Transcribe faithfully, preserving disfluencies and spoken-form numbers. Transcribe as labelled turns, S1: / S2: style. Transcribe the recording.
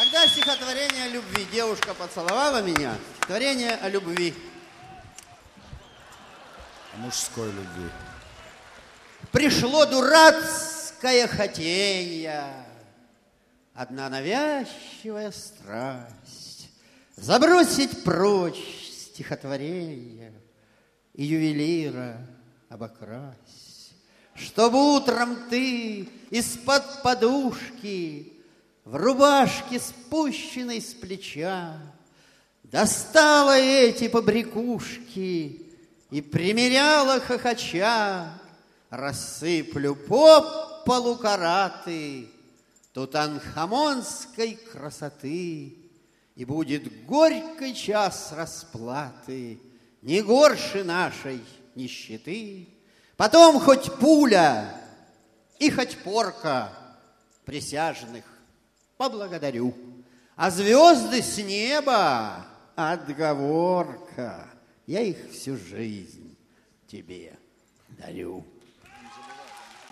S1: всегда стихотворение о любви. Девушка поцеловала меня. Творение о любви.
S2: О мужской любви.
S1: Пришло дурацкое хотенье, одна навязчивая страсть, забросить прочь стихотворение и ювелира обокрасть, чтобы утром ты из-под подушки в рубашке, спущенной с плеча, достала эти побрякушки и примеряла хохоча. Рассыплю по полу караты тутанхамонской красоты, и будет горький час расплаты, не горше нашей нищеты. Потом хоть пуля и хоть порка присяжных поблагодарю, а звезды с неба отговорка, я их всю жизнь тебе дарю.